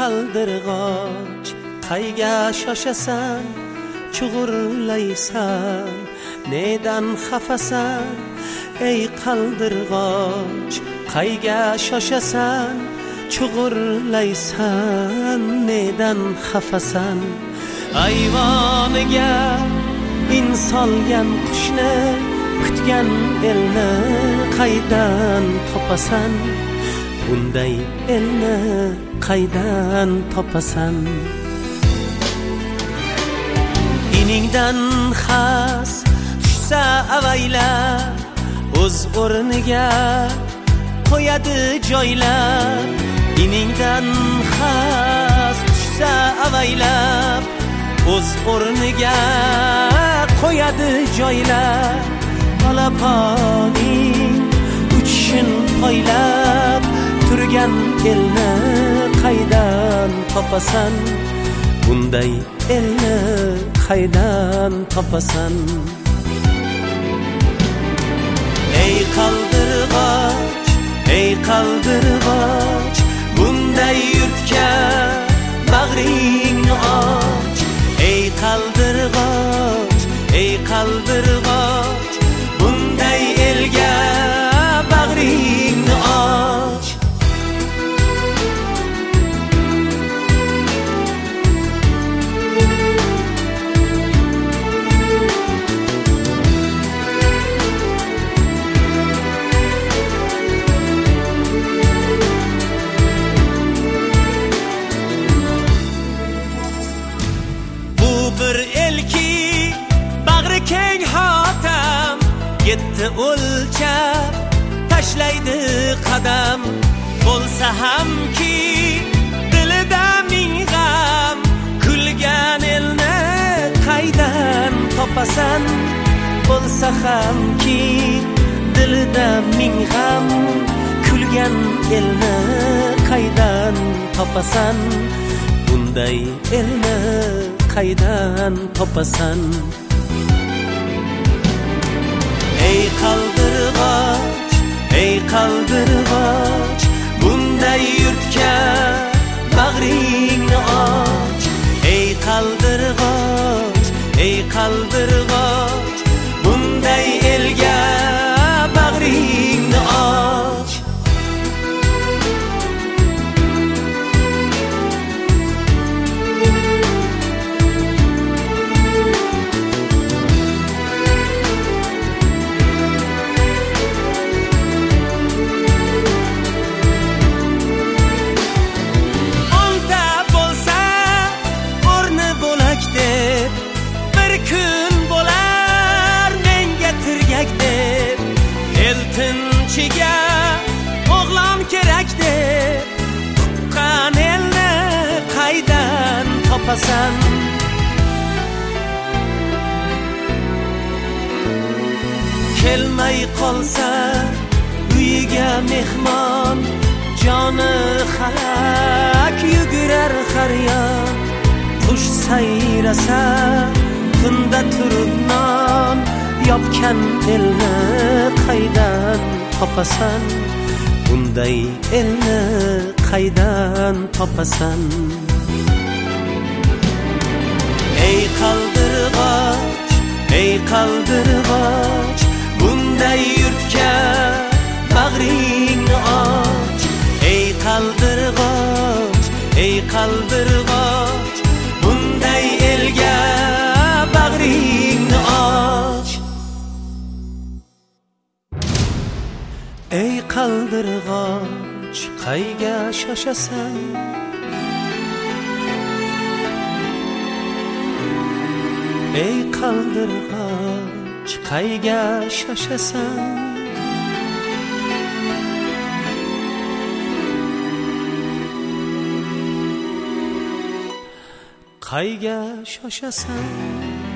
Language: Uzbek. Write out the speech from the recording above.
qaldirg'och qayga shoshasan, chug'urlaysan, nedan xafasan? Ey qaldirg'och qayga shoshasan, chug'urlaysan, nedan xafasan? Ayvoniga insolgan qushni kutgan elni qaydan topasan? Bunday elni qaydan topasan? Iningdan xas tushsa avaylab, o'z o'rniga qo'yadi joylab. Iningdan xas tushsa avaylab, o'z o'rniga qo'yadi joylab. Olaponing uchishin poylab turgan elni qaydan topasan? Bunday elni qaydan topasan? Ey qaldirg'och, ey qaldirg'och, bunday yurtga bag'ringni och. Ey qaldirg'och, ey qaldirg'och, bunday elga bag'ringni och. Keng hotam yetti o'lchab tashlaydi qadam. Bo'lsa hamki dilida ming g'am, kulgan elni qaydan topasan? Bo'lsa hamki dilida ming g'am, kulgan elni qaydan topasan? Bunday elni qaydan topasan? Ey qaldirg'och, ey qaldirg'och, bunday yurtga bag'ringni och. Ey qaldirg'och, ey qaldirg'och, bunday elga bag'ringni och. Eltinchiga o'g'lon kerak deb tuqqan elni qaydan topasan? Kelmay qolsa uyiga mehmon, joni xalak yugurar har yon. Qush sayrasa tunda turib non, yopgan elni qaydan topasan? Bunday elni qaydan topasan? Ey qaldirg'och, ey qaldirg'och, bunday yurtga bag'ringni och. Ey qaldirg'och, ey qaldirg'och, bunday elga bag'ringni och. Ey qaldirg'och qayga shoshasan? Ey qaldirg'och qayga shoshasan? Qayga shoshasan?